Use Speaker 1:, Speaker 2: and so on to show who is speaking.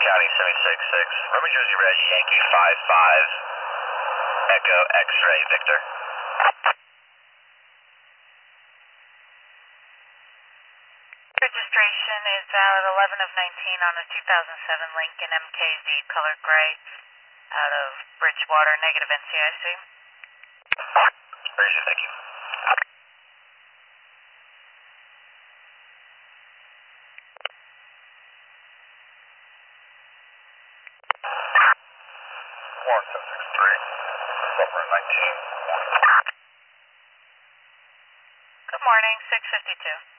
Speaker 1: County 766. Roman Jersey Red, Yankee 55, Echo X-Ray Victor.
Speaker 2: Registration is valid 11 of 19 on a 2007 Lincoln MKZ color gray out of Bridgewater, negative NCIC.
Speaker 1: Appreciate it, thank you. Warren 763, Suffer 19.
Speaker 2: Good morning, 652.